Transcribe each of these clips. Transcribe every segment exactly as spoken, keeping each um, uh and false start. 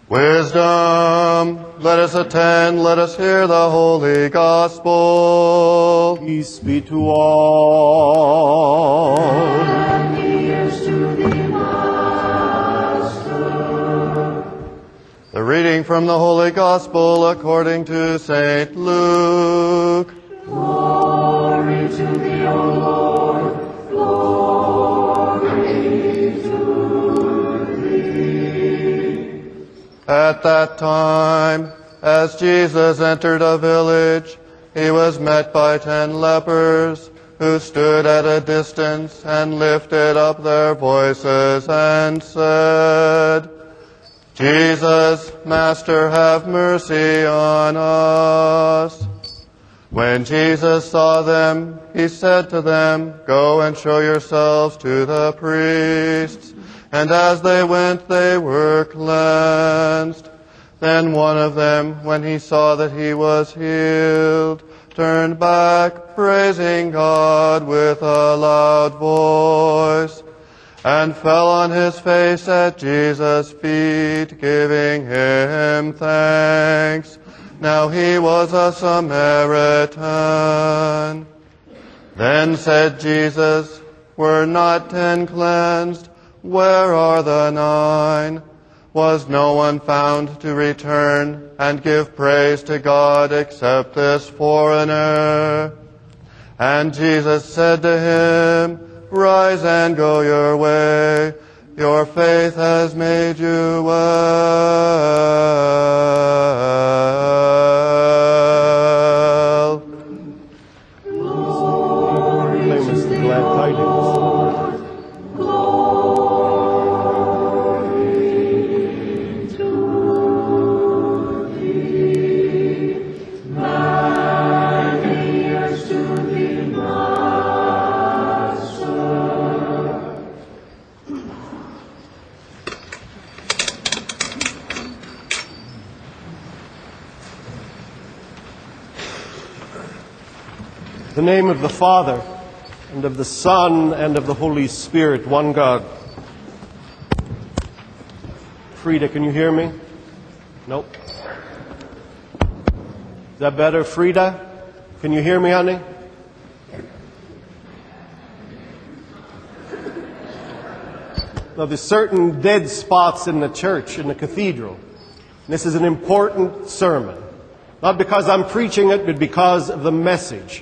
Wisdom, let us attend, let us hear the holy gospel. Peace be to all. And ears to thee, Master. The reading from the holy gospel according to Saint Luke. Glory to thee, O Lord. Glory to thee. At that time, as Jesus entered a village, he was met by ten lepers, who stood at a distance and lifted up their voices and said, Jesus, Master, have mercy on us. When Jesus saw them, he said to them, Go and show yourselves to the priests. And as they went, they were cleansed. Then one of them, when he saw that he was healed, turned back, praising God with a loud voice, and fell on his face at Jesus' feet, giving him thanks. Now he was a Samaritan. Then said Jesus, Were not ten cleansed? Where are the nine? Was no one found to return and give praise to God except this foreigner? And Jesus said to him, Rise and go your way. Your faith has made you well. Glory Proclaim us the glad tidings. Glory to thee. Thine ears to thee, Master. In the name of the Father, and of the Son, and of the Holy Spirit, one God. Frida, can you hear me? Nope. Is that better? Frida, can you hear me, honey? Now, there's certain dead spots in the church, in the cathedral. This is an important sermon. Not because I'm preaching it, but because of the message.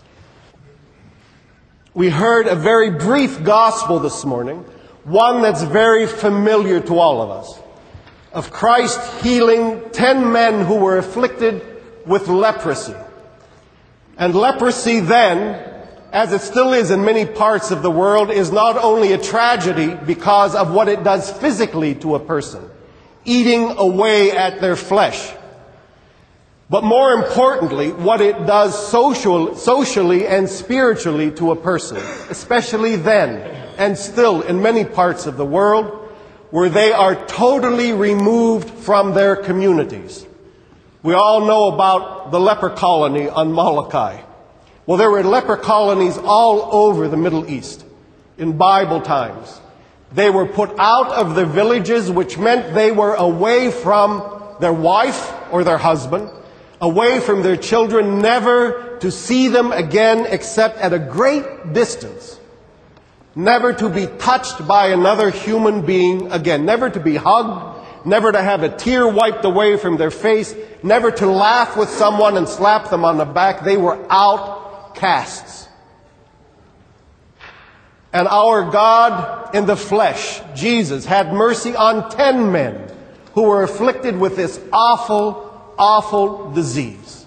We heard a very brief gospel this morning, one that's very familiar to all of us, of Christ healing ten men who were afflicted with leprosy. And leprosy then, as it still is in many parts of the world, is not only a tragedy because of what it does physically to a person, eating away at their flesh, but more importantly, what it does social, socially and spiritually to a person, especially then and still in many parts of the world where they are totally removed from their communities. We all know about the leper colony on Molokai. Well, there were leper colonies all over the Middle East in Bible times. They were put out of their villages, which meant they were away from their wife or their husband, away from their children, never to see them again except at a great distance, never to be touched by another human being again, never to be hugged, never to have a tear wiped away from their face, never to laugh with someone and slap them on the back. They were outcasts. And our God in the flesh, Jesus, had mercy on ten men who were afflicted with this awful awful disease.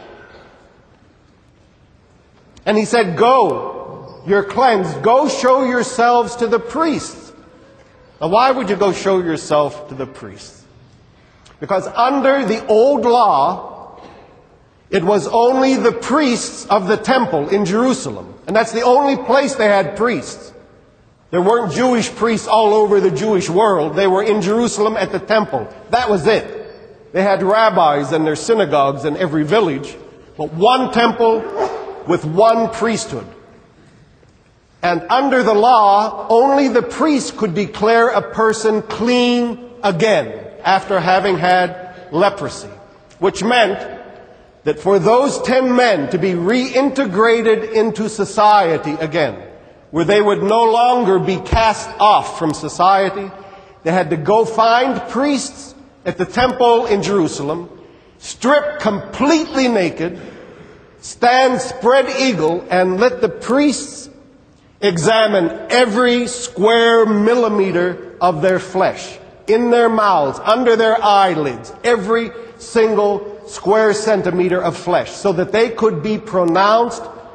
And he said, Go, you're cleansed. Go show yourselves to the priests. Now, why would you go show yourself to the priests? Because under the old law, it was only the priests of the temple in Jerusalem. And that's the only place they had priests. There weren't Jewish priests all over the Jewish world. They were in Jerusalem at the temple. That was it. They had rabbis and their synagogues in every village, but one temple with one priesthood. And under the law, only the priest could declare a person clean again. after having had leprosy, which meant that for those ten men to be reintegrated into society again, where they would no longer be cast off from society, they had to go find priests at the temple in Jerusalem, strip completely naked, stand spread eagle, and let the priests examine every square millimeter of their flesh, in their mouths, under their eyelids, every single square centimeter of flesh, so that they could be pronounced